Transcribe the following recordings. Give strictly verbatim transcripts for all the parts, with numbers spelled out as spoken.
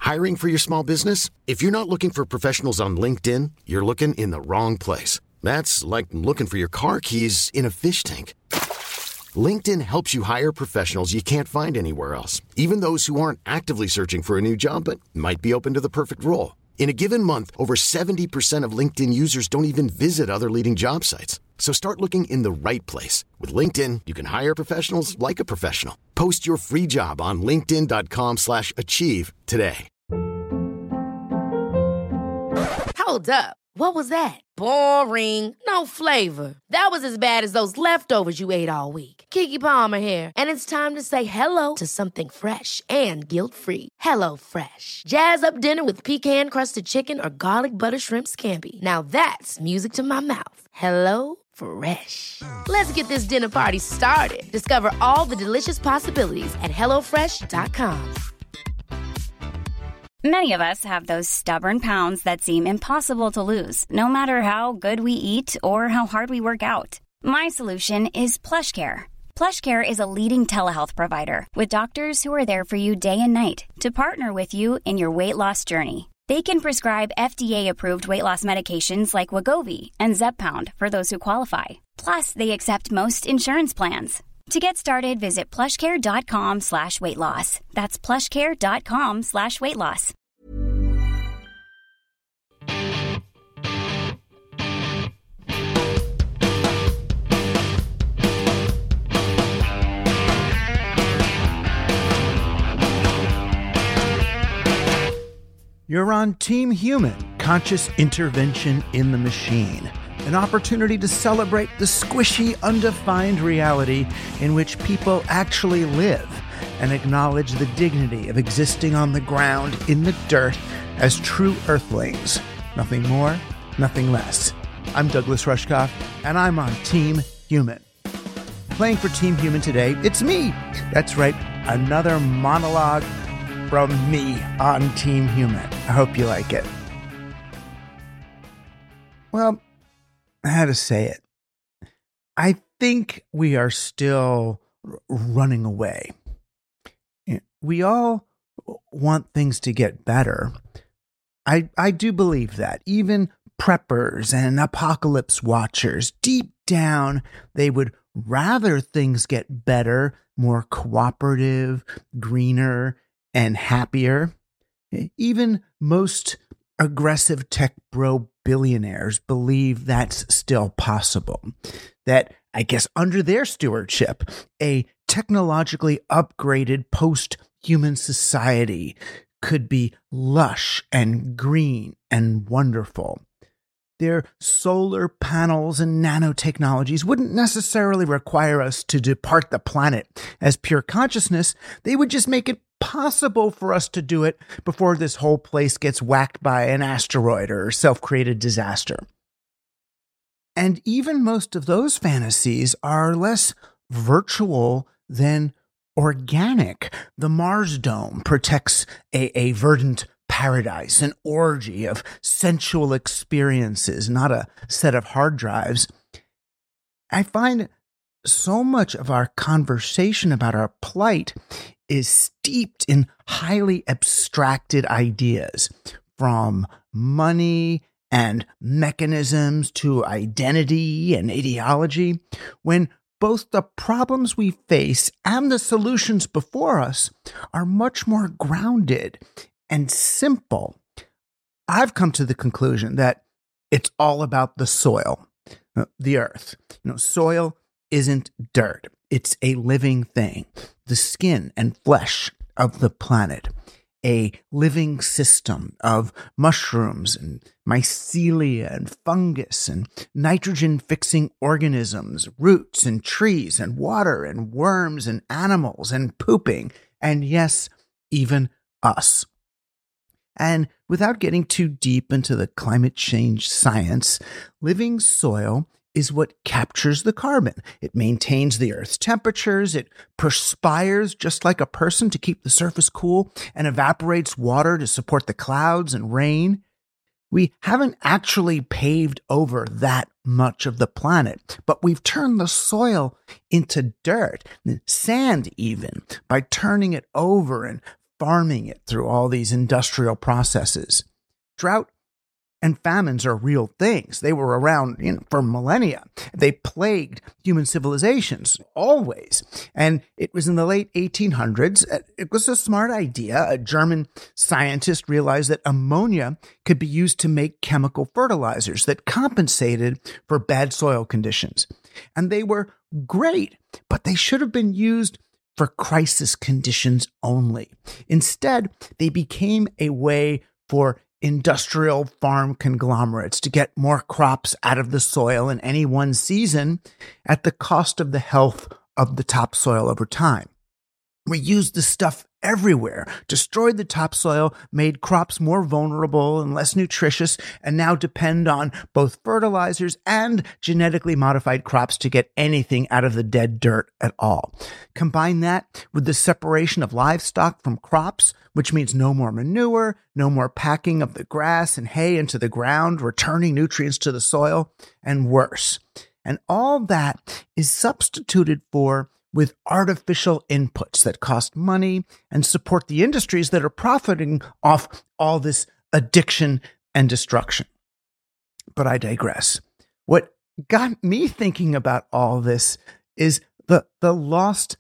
Hiring for your small business? If you're not looking for professionals on LinkedIn, you're looking in the wrong place. That's like looking for your car keys in a fish tank. LinkedIn helps you hire professionals you can't find anywhere else, even those who aren't actively searching for a new job but might be open to the perfect role. In a given month, over seventy percent of LinkedIn users don't even visit other leading job sites. So start looking in the right place. With LinkedIn, you can hire professionals like a professional. Post your free job on linkedin.com slash achieve today. Hold up. What was that? Boring. No flavor. That was as bad as those leftovers you ate all week. Keke Palmer here. And it's time to say hello to something fresh and guilt-free. Hello Fresh. Jazz up dinner with pecan-crusted chicken or garlic butter shrimp scampi. Now that's music to my mouth. Hello Fresh. Let's get this dinner party started. Discover all the delicious possibilities at hello fresh dot com. Many of us have those stubborn pounds that seem impossible to lose, no matter how good we eat or how hard we work out. My solution is PlushCare. PlushCare is a leading telehealth provider with doctors who are there for you day and night to partner with you in your weight loss journey. They can prescribe F D A-approved weight loss medications like Wegovy and Zepbound for those who qualify. Plus, they accept most insurance plans. To get started, visit plushcare.com slash weight loss. That's plushcare.com slash weight loss. You're on Team Human, Conscious Intervention in the Machine. An opportunity to celebrate the squishy, undefined reality in which people actually live and acknowledge the dignity of existing on the ground in the dirt as true earthlings. Nothing more, nothing less. I'm Douglas Rushkoff, and I'm on Team Human. Playing for Team Human today, it's me. That's right, another monologue from me on Team Human. I hope you like it. Well, how to say it. I think we are still running away. We all want things to get better. I I do believe that. Even preppers and apocalypse watchers, deep down, they would rather things get better, more cooperative, greener, and happier. Even most aggressive tech bro billionaires believe that's still possible. That, I guess, under their stewardship, a technologically upgraded post-human society could be lush and green and wonderful. Their solar panels and nanotechnologies wouldn't necessarily require us to depart the planet as pure consciousness. They would just make it possible for us to do it before this whole place gets whacked by an asteroid or self-created disaster. And even most of those fantasies are less virtual than organic. The Mars Dome protects a, a verdant paradise, an orgy of sensual experiences, not a set of hard drives. I find so much of our conversation about our plight is steeped in highly abstracted ideas, from money and mechanisms to identity and ideology, when both the problems we face and the solutions before us are much more grounded and simple. I've come to the conclusion that it's all about the soil, the earth. You know, soil isn't dirt. It's a living thing, the skin and flesh of the planet, a living system of mushrooms and mycelia and fungus and nitrogen-fixing organisms, roots and trees and water and worms and animals and pooping, and yes, even us. And without getting too deep into the climate change science, living soil is what captures the carbon. It maintains the Earth's temperatures, it perspires just like a person to keep the surface cool, and evaporates water to support the clouds and rain. We haven't actually paved over that much of the planet, but we've turned the soil into dirt, sand even, by turning it over and farming it through all these industrial processes. Drought and famines are real things. They were around, you know, for millennia. They plagued human civilizations, always. And it was in the late eighteen hundreds. It was a smart idea. A German scientist realized that ammonia could be used to make chemical fertilizers that compensated for bad soil conditions. And they were great, but they should have been used for crisis conditions only. Instead, they became a way for industrial farm conglomerates to get more crops out of the soil in any one season at the cost of the health of the topsoil over time. We used the stuff everywhere, destroyed the topsoil, made crops more vulnerable and less nutritious, and now depend on both fertilizers and genetically modified crops to get anything out of the dead dirt at all. Combine that with the separation of livestock from crops, which means no more manure, no more packing of the grass and hay into the ground, returning nutrients to the soil, and worse. And all that is substituted for with artificial inputs that cost money and support the industries that are profiting off all this addiction and destruction. But I digress. What got me thinking about all this is the, the lost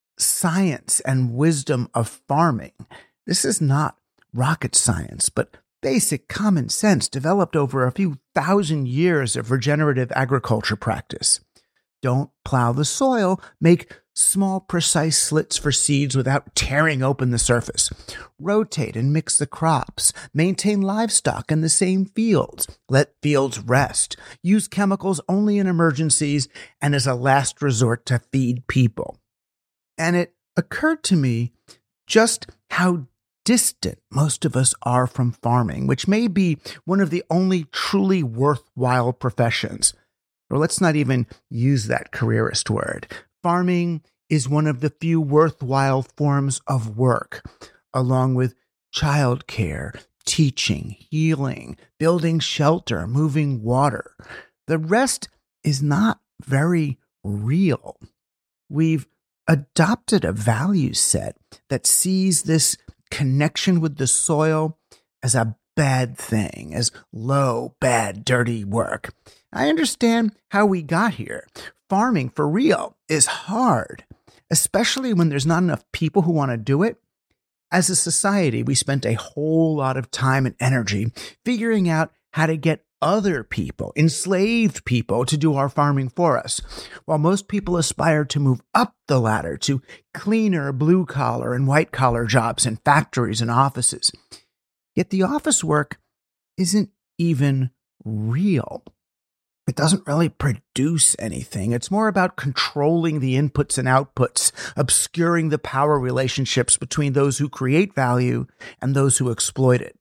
science and wisdom of farming. This is not rocket science, but basic common sense developed over a few thousand years of regenerative agriculture practice. Don't plow the soil. Make small, precise slits for seeds without tearing open the surface. Rotate and mix the crops. Maintain livestock in the same fields. Let fields rest. Use chemicals only in emergencies and as a last resort to feed people. And it occurred to me just how distant most of us are from farming, which may be one of the only truly worthwhile professions. Or let's not even use that careerist word. Farming is one of the few worthwhile forms of work, along with childcare, teaching, healing, building shelter, moving water. The rest is not very real. We've adopted a value set that sees this connection with the soil as a bad thing, as low, bad, dirty work. I understand how we got here. Farming, for real, is hard, especially when there's not enough people who want to do it. As a society, we spent a whole lot of time and energy figuring out how to get other people, enslaved people, to do our farming for us, while most people aspire to move up the ladder to cleaner blue-collar and white-collar jobs in factories and offices. Yet the office work isn't even real. It doesn't really produce anything. It's more about controlling the inputs and outputs, obscuring the power relationships between those who create value and those who exploit it.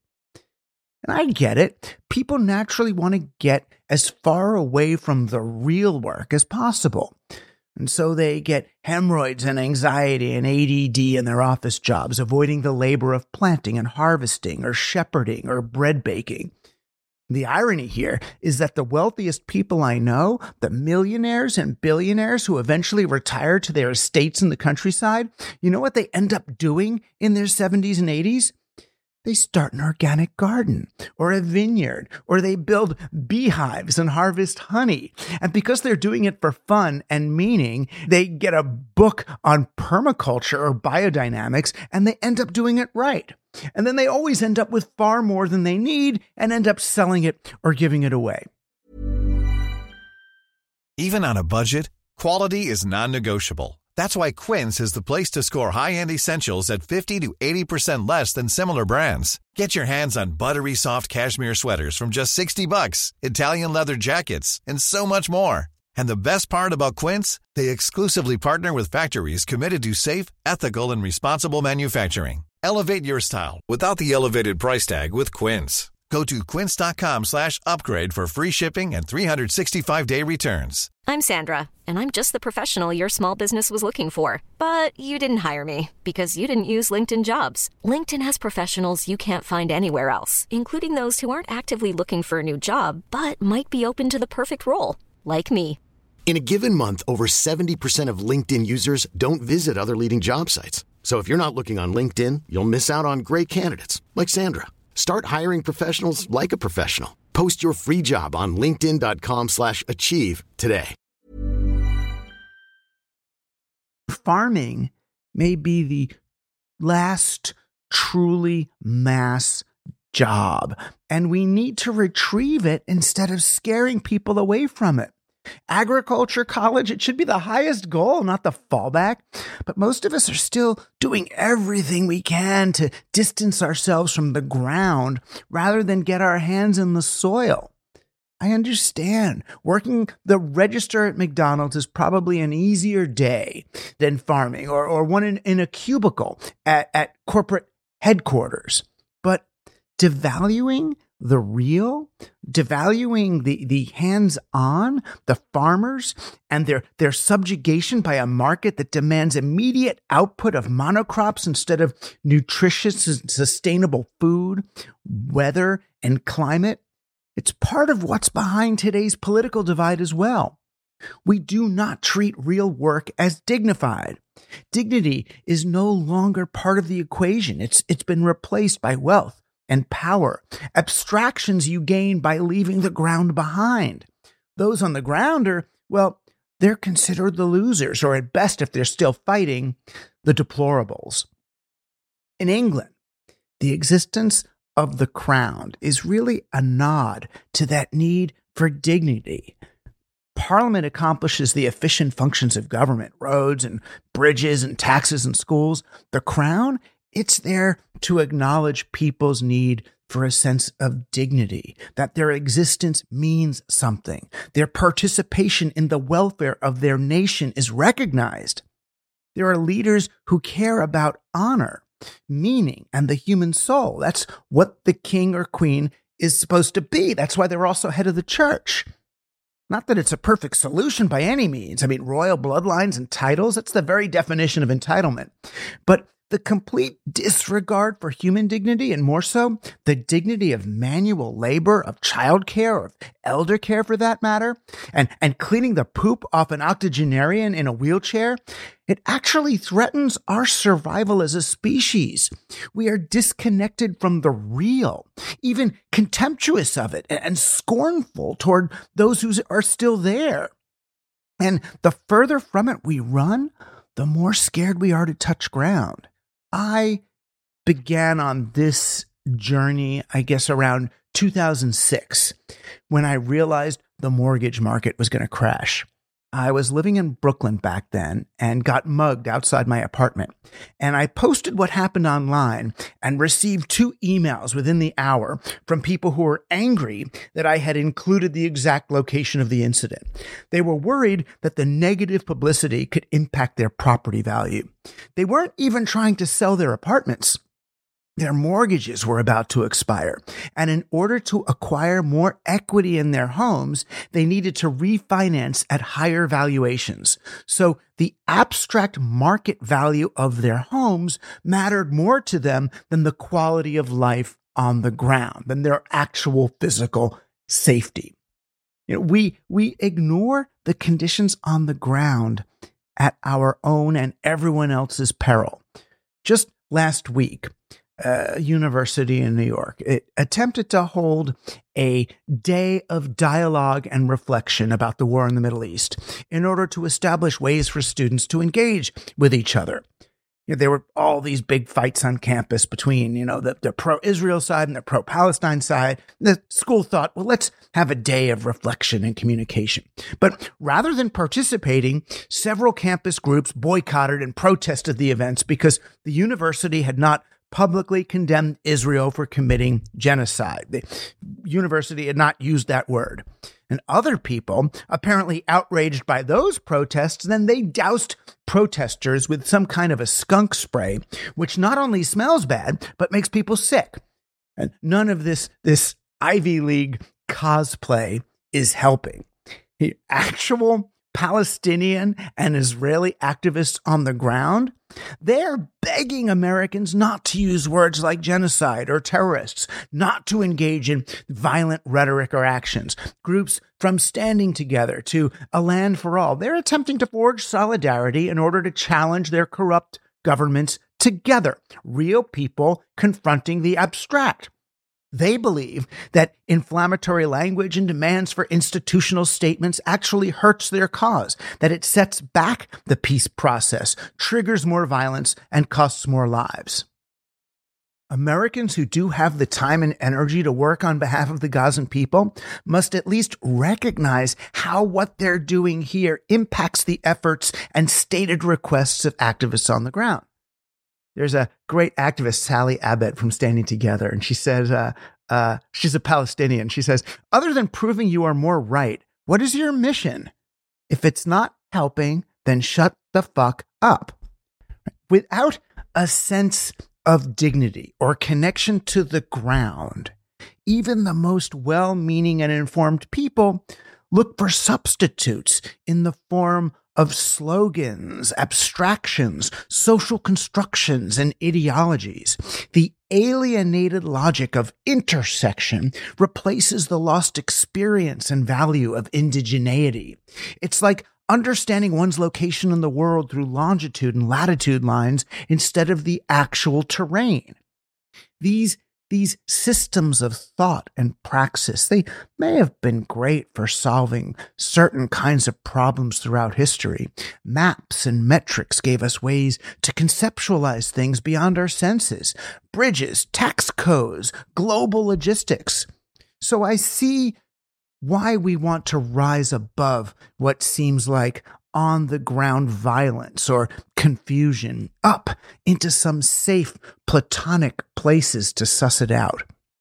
And I get it. People naturally want to get as far away from the real work as possible. And so they get hemorrhoids and anxiety and A D D in their office jobs, avoiding the labor of planting and harvesting or shepherding or bread baking. The irony here is that the wealthiest people I know, the millionaires and billionaires who eventually retire to their estates in the countryside, you know what they end up doing in their seventies and eighties? They start an organic garden or a vineyard, or they build beehives and harvest honey. And because they're doing it for fun and meaning, they get a book on permaculture or biodynamics, and they end up doing it right. And then they always end up with far more than they need and end up selling it or giving it away. Even on a budget, quality is non-negotiable. That's why Quince is the place to score high-end essentials at fifty to eighty percent less than similar brands. Get your hands on buttery soft cashmere sweaters from just sixty bucks, Italian leather jackets, and so much more. And the best part about Quince, they exclusively partner with factories committed to safe, ethical, and responsible manufacturing. Elevate your style without the elevated price tag with Quince. Go to quince.com slash upgrade for free shipping and three sixty-five day returns. I'm Sandra, and I'm just the professional your small business was looking for. But you didn't hire me because you didn't use LinkedIn Jobs. LinkedIn has professionals you can't find anywhere else, including those who aren't actively looking for a new job, but might be open to the perfect role, like me. In a given month, over seventy percent of LinkedIn users don't visit other leading job sites. So if you're not looking on LinkedIn, you'll miss out on great candidates like Sandra. Start hiring professionals like a professional. Post your free job on linkedin.com slash achieve today. Farming may be the last truly mass job, and we need to retrieve it instead of scaring people away from it. Agriculture college, it should be the highest goal, not the fallback. But most of us are still doing everything we can to distance ourselves from the ground rather than get our hands in the soil. I understand. Working the register at McDonald's is probably an easier day than farming or, or one in, in a cubicle at, at corporate headquarters. But devaluing the real, devaluing the, the hands-on, the farmers, and their, their subjugation by a market that demands immediate output of monocrops instead of nutritious and sustainable food, weather, and climate, it's part of what's behind today's political divide as well. We do not treat real work as dignified. Dignity is no longer part of the equation. It's, it's been replaced by wealth and power, abstractions you gain by leaving the ground behind. Those on the ground are, well, they're considered the losers, or at best, if they're still fighting, the deplorables. In England, the existence of the crown is really a nod to that need for dignity. Parliament accomplishes the efficient functions of government, roads and bridges and taxes and schools. The crown, it's there to acknowledge people's need for a sense of dignity, that their existence means something. Their participation in the welfare of their nation is recognized. There are leaders who care about honor, meaning, and the human soul. That's what the king or queen is supposed to be. That's why they're also head of the church. Not that it's a perfect solution by any means. I mean, royal bloodlines and titles, that's the very definition of entitlement. But the complete disregard for human dignity, and more so, the dignity of manual labor, of childcare, of elder care for that matter, and, and cleaning the poop off an octogenarian in a wheelchair, it actually threatens our survival as a species. We are disconnected from the real, even contemptuous of it, and, and scornful toward those who are still there. And the further from it we run, the more scared we are to touch ground. I began on this journey, I guess, around two thousand six, when I realized the mortgage market was going to crash. I was living in Brooklyn back then and got mugged outside my apartment. And I posted what happened online and received two emails within the hour from people who were angry that I had included the exact location of the incident. They were worried that the negative publicity could impact their property value. They weren't even trying to sell their apartments. Their mortgages were about to expire, and in order to acquire more equity in their homes, they needed to refinance at higher valuations. So the abstract market value of their homes mattered more to them than the quality of life on the ground, than their actual physical safety. You know, we we ignore the conditions on the ground at our own and everyone else's peril. Just last week, a university in New York, it attempted to hold a day of dialogue and reflection about the war in the Middle East in order to establish ways for students to engage with each other. You know, there were all these big fights on campus between, you know, the, the pro-Israel side and the pro-Palestine side. The school thought, well, let's have a day of reflection and communication. But rather than participating, several campus groups boycotted and protested the events because the university had not publicly condemned Israel for committing genocide. The university had not used that word. And other people, apparently outraged by those protests, then they doused protesters with some kind of a skunk spray, which not only smells bad, but makes people sick. And none of this, this Ivy League cosplay is helping. The actual Palestinian and Israeli activists on the ground, they're begging Americans not to use words like genocide or terrorists, not to engage in violent rhetoric or actions. Groups from Standing Together to A Land for All, they're attempting to forge solidarity in order to challenge their corrupt government's together, real people confronting the abstract. They believe that inflammatory language and demands for institutional statements actually hurts their cause, that it sets back the peace process, triggers more violence, and costs more lives. Americans who do have the time and energy to work on behalf of the Gazan people must at least recognize how what they're doing here impacts the efforts and stated requests of activists on the ground. There's a great activist, Sally Abbott, from Standing Together, and she says, uh, uh, she's a Palestinian. She says, other than proving you are more right, what is your mission? If it's not helping, then shut the fuck up. Without a sense of dignity or connection to the ground, even the most well-meaning and informed people look for substitutes in the form of slogans, abstractions, social constructions, and ideologies. The alienated logic of intersection replaces the lost experience and value of indigeneity. It's like understanding one's location in the world through longitude and latitude lines instead of the actual terrain. These These systems of thought and praxis, they may have been great for solving certain kinds of problems throughout history. Maps and metrics gave us ways to conceptualize things beyond our senses. Bridges, tax codes, global logistics. So I see why we want to rise above what seems like on-the-ground violence or confusion, up into some safe, platonic places to suss it out.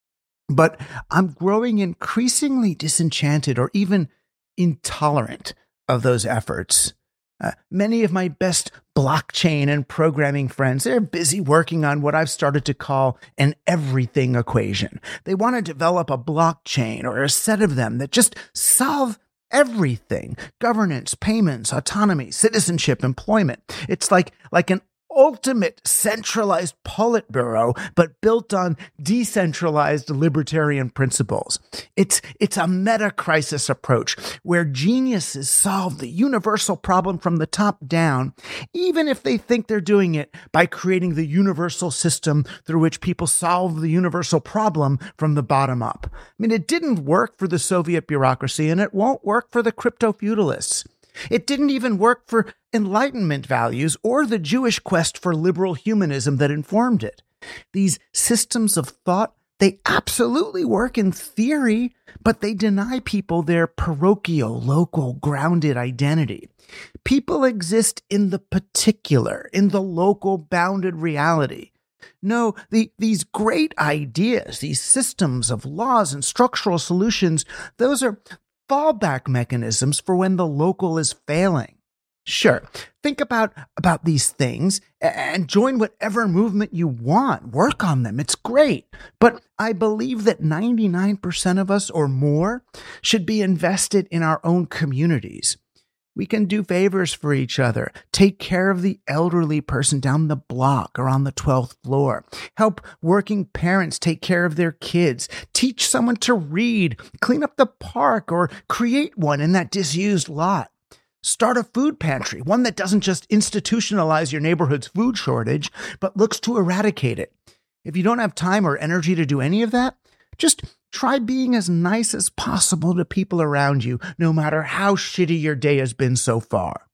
But I'm growing increasingly disenchanted or even intolerant of those efforts. Uh, many of my best blockchain and programming friends, they're busy working on what I've started to call an everything equation. They want to develop a blockchain or a set of them that just solve everything: governance, payments, autonomy, citizenship, employment. It's like, like an ultimate centralized Politburo, but built on decentralized libertarian principles. It's, it's a meta-crisis approach where geniuses solve the universal problem from the top down, even if they think they're doing it by creating the universal system through which people solve the universal problem from the bottom up. I mean, it didn't work for the Soviet bureaucracy, and it won't work for the crypto-feudalists. It didn't even work for Enlightenment values or the Jewish quest for liberal humanism that informed it. These systems of thought, they absolutely work in theory, but they deny people their parochial, local, grounded identity. People exist in the particular, in the local, bounded reality. No, the, these great ideas, these systems of laws and structural solutions, those are fallback mechanisms for when the local is failing. Sure, think about, about these things and join whatever movement you want. Work on them. It's great. But I believe that ninety-nine percent of us or more should be invested in our own communities. We can do favors for each other, take care of the elderly person down the block or on the twelfth floor, help working parents take care of their kids, teach someone to read, clean up the park, or create one in that disused lot. Start a food pantry, one that doesn't just institutionalize your neighborhood's food shortage, but looks to eradicate it. If you don't have time or energy to do any of that, just try being as nice as possible to people around you, no matter how shitty your day has been so far.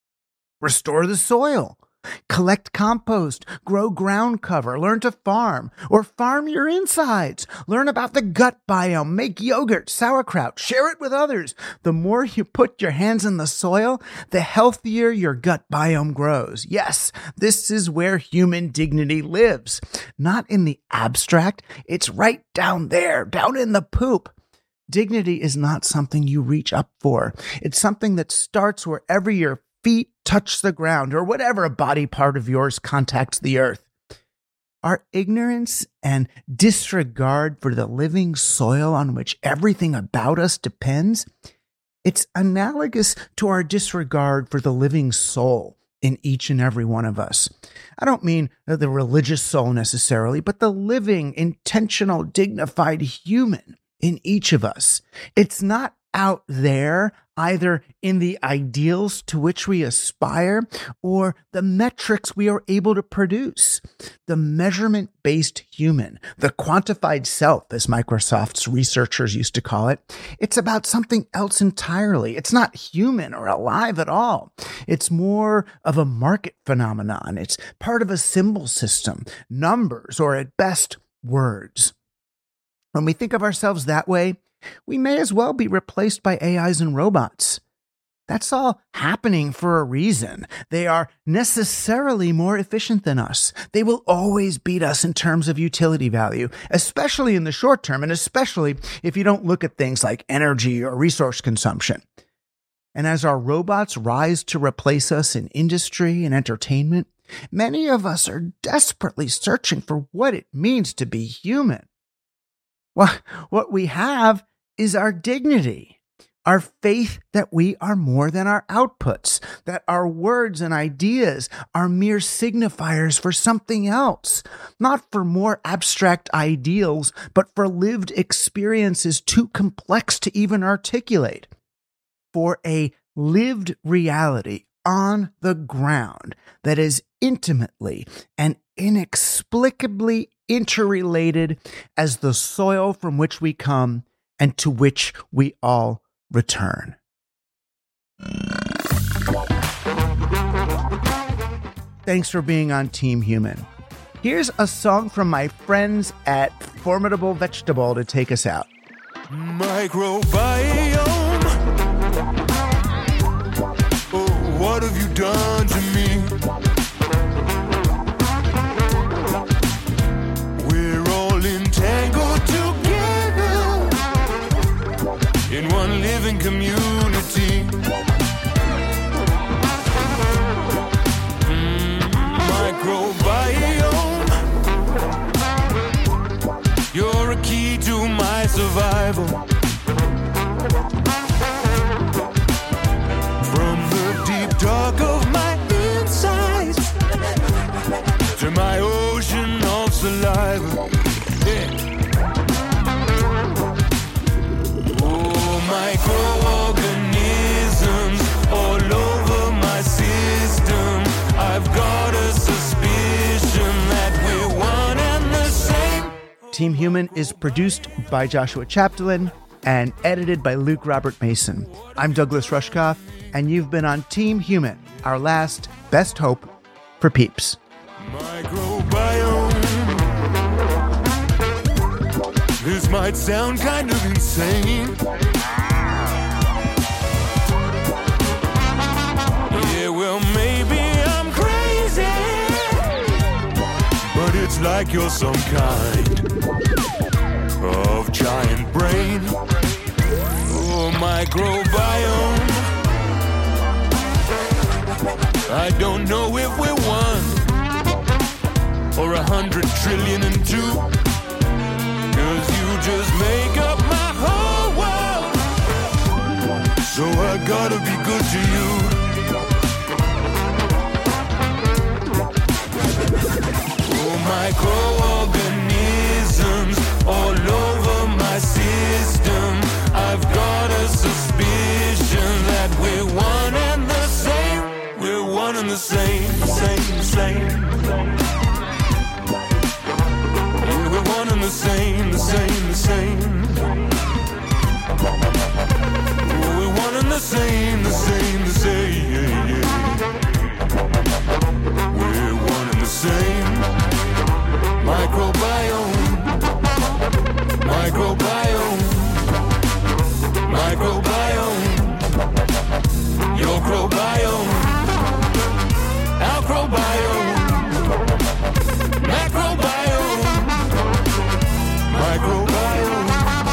Restore the soil. Collect compost, grow ground cover, learn to farm, or farm your insides. Learn about the gut biome, make yogurt, sauerkraut, share it with others. The more you put your hands in the soil, the healthier your gut biome grows. Yes, this is where human dignity lives. Not in the abstract, it's right down there, down in the poop. Dignity is not something you reach up for. It's something that starts wherever your feet touch the ground or whatever body part of yours contacts the earth. Our ignorance and disregard for the living soil on which everything about us depends, it's analogous to our disregard for the living soul in each and every one of us. I don't mean the religious soul necessarily, but the living, intentional, dignified human in each of us. It's not out there either in the ideals to which we aspire or the metrics we are able to produce. The measurement-based human, the quantified self, as Microsoft's researchers used to call it, it's about something else entirely. It's not human or alive at all. It's more of a market phenomenon. It's part of a symbol system, numbers, or at best, words. When we think of ourselves that way, we may as well be replaced by A Is and robots. That's all happening for a reason. They are necessarily more efficient than us. They will always beat us in terms of utility value, especially in the short term, and especially if you don't look at things like energy or resource consumption. And as our robots rise to replace us in industry and entertainment, many of us are desperately searching for what it means to be human. Well, what we have is our dignity, our faith that we are more than our outputs, that our words and ideas are mere signifiers for something else, not for more abstract ideals, but for lived experiences too complex to even articulate, for a lived reality on the ground that is intimately and inexplicably interrelated as the soil from which we come and to which we all return. Thanks for being on Team Human. Here's a song from my friends at Formidable Vegetable to take us out. Microbiome. Oh, what have you done to me? We're all entangled together in one living community. Mm, microbiome. You're a key to my survival. From the deep dark of my insides to my ocean of saliva. Yeah. Oh, microorganisms all over my system. I've got a suspicion that we're one and the same. Team Human is produced by Joshua Chapdelaine and edited by Luke Robert Mason. I'm Douglas Rushkoff, and you've been on Team Human, our last best hope for peeps. Microbiome. This might sound kind of insane. Yeah, well, maybe I'm crazy, but it's like you're some kind of giant brain. Oh, microbiome. I don't know if we're one or a hundred trillion and two, 'cause you just make up my whole world. So I gotta be good to you. Oh, microorganisms all over my system. I've got a suspicion that we're one and the same. We're one and the same, same, same. Yeah, we're one and the same, the same, the same. Oh, we're one and the same, the same, the same. Yeah, yeah. We're one and the same. Microbiome. Microbiome. Microbiome. Your microbiome. Acrobiome. Macrobiome. Microbiome.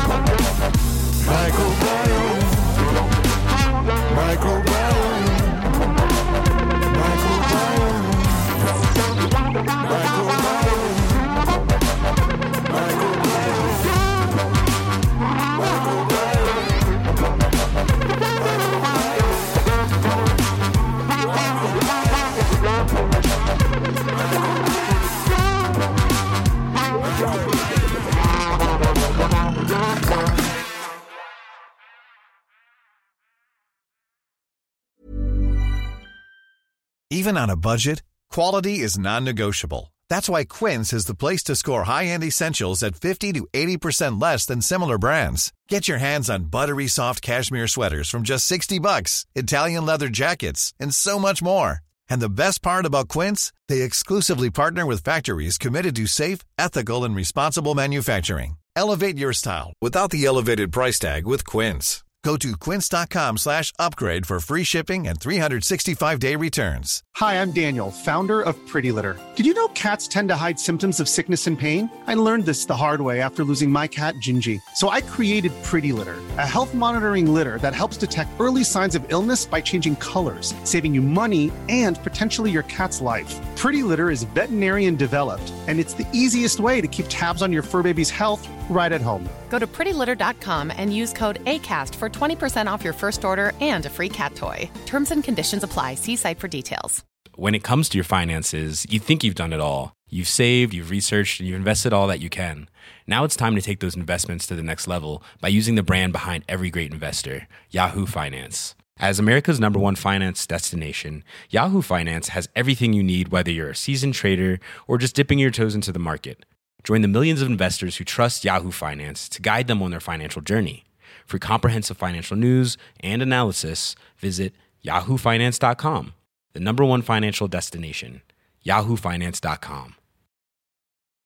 Microbiome. Microbiome. Microbiome. Microbiome. Even on a budget, quality is non-negotiable. That's why Quince is the place to score high-end essentials at fifty to eighty percent less than similar brands. Get your hands on buttery soft cashmere sweaters from just sixty bucks, Italian leather jackets, and so much more. And the best part about Quince, they exclusively partner with factories committed to safe, ethical, and responsible manufacturing. Elevate your style without the elevated price tag with Quince. Go to quince.com slash upgrade for free shipping and three sixty-five day returns. Hi, I'm Daniel, founder of Pretty Litter. Did you know cats tend to hide symptoms of sickness and pain? I learned this the hard way after losing my cat, Gingy. So I created Pretty Litter, a health monitoring litter that helps detect early signs of illness by changing colors, saving you money and potentially your cat's life. Pretty Litter is veterinarian developed, and it's the easiest way to keep tabs on your fur baby's health right at home. Go to pretty litter dot com and use code ACAST for twenty percent off your first order and a free cat toy. Terms and conditions apply. See site for details. When it comes to your finances, you think you've done it all. You've saved, you've researched, and you've invested all that you can. Now it's time to take those investments to the next level by using the brand behind every great investor, Yahoo Finance. As America's number one finance destination, Yahoo Finance has everything you need, whether you're a seasoned trader or just dipping your toes into the market. Join the millions of investors who trust Yahoo Finance to guide them on their financial journey. For comprehensive financial news and analysis, visit yahoo finance dot com, the number one financial destination, yahoo finance dot com.